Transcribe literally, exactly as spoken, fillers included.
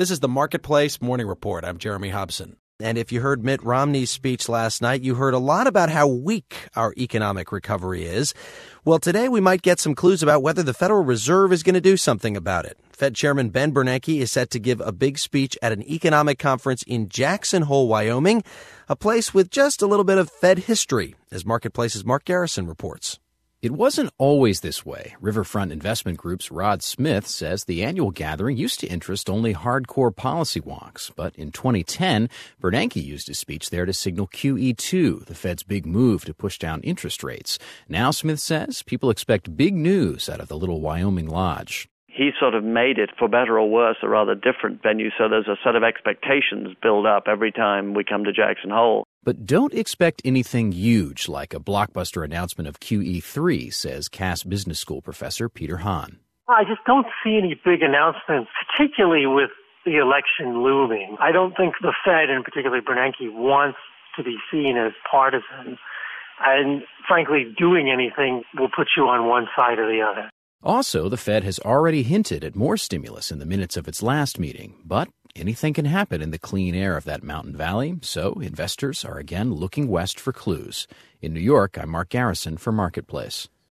This is the Marketplace Morning Report. I'm Jeremy Hobson. And if you heard Mitt Romney's speech last night, you heard a lot about how weak our economic recovery is. Well, today we might get some clues about whether the Federal Reserve is going to do something about it. Fed Chairman Ben Bernanke is set to give a big speech at an economic conference in Jackson Hole, Wyoming, a place with just a little bit of Fed history, as Marketplace's Mark Garrison reports. It wasn't always this way. Riverfront Investment Group's Rod Smith says the annual gathering used to interest only hardcore policy wonks. But in twenty ten, Bernanke used his speech there to signal Q E two, the Fed's big move to push down interest rates. Now, Smith says, people expect big news out of the little Wyoming lodge. He sort of made it, for better or worse, a rather different venue, so there's a set of expectations build up every time we come to Jackson Hole. But don't expect anything huge like a blockbuster announcement of Q E three, says Cass Business School professor Peter Hahn. I just don't see any big announcements, particularly with the election looming. I don't think the Fed, and particularly Bernanke, wants to be seen as partisan. And frankly, doing anything will put you on one side or the other. Also, the Fed has already hinted at more stimulus in the minutes of its last meeting. But anything can happen in the clean air of that mountain valley, so investors are again looking west for clues. In New York, I'm Mark Garrison for Marketplace.